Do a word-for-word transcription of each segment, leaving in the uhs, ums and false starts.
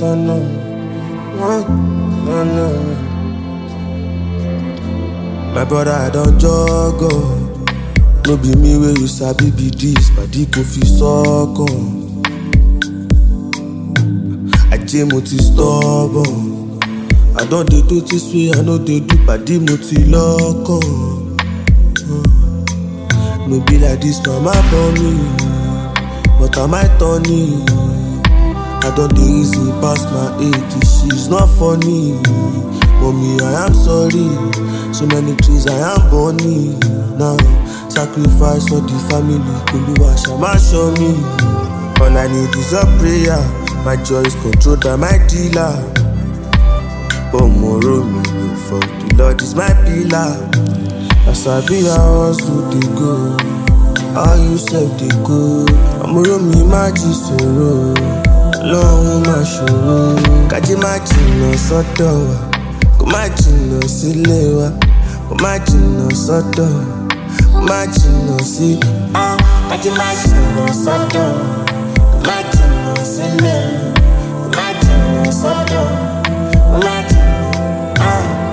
turn on me. Turn on me. My brother, I don't jog on. No be me where you sabi be this, but the coffee suck on. I jam moti stubborn. I don't dey do this way, I know they do, but the moti lock on. No be like this, mama born me, but I might turn it. I don't dey easy past my age, she's not funny. Mommy, I am sorry. So many trees I am burning now. Sacrifice for the family. Oluwa Shama show me. All I need is a prayer. My joy is controlled by my dealer. But tomorrow me no fall. The Lord is my pillar. As I be a hustle they go. How you self they go. Tomorrow me my jisoro. Long my show. Kaji my chino soto. Kò má jìnnà sílé wa, kò má jìnnà sọ́dọ̀, kò má jìnnà sí. Kájí má jìnnà sọ́dọ̀, kò má jìnnà sílé, kò má jìnnà sọ́dọ̀, kò má jìnnà.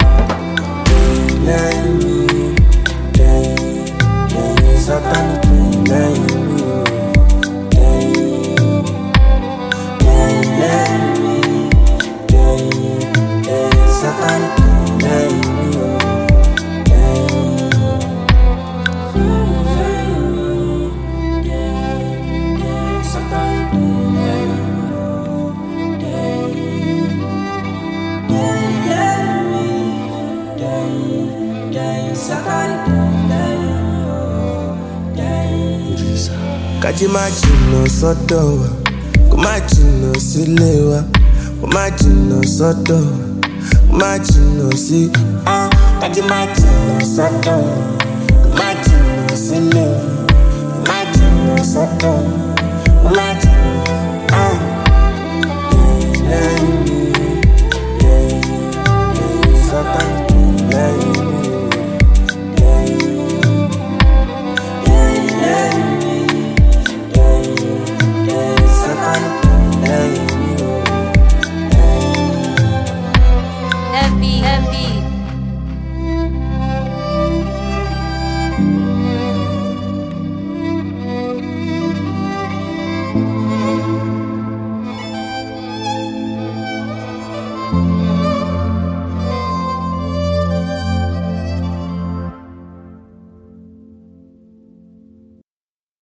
Lẹ́yìn mi, lẹ́yìn, lẹ́yìn Sátánì kì í lẹ́yìn mi. Lẹ́yìn, lẹ́yìn, lẹ́yìn mi, lẹ́yìn. Satan, lẹ́yìn mi o, lẹ́yìn. Satan, lẹ́yìn mi o, lẹ́yìn. Satan, lẹ́yìn mi o, lẹ́yìn. Kájí má jìnnà sọ́dọ̀ wa, kó má jìnnà sílé wa, kó má jìnnà sọ́dọ̀. Imagine see, ah, imagine Satan, imagine silly, imagine Satan, imagine, ah, lẹ́yìn mi, lẹ́yìn, lẹ́yìn Satan, lẹ́yìn mi, lẹ́yìn, lẹ́yìn, lẹ́yìn mi, lẹ́yìn, lẹ́yìn Satan, lẹ́yìn mi. Heavy, heavy.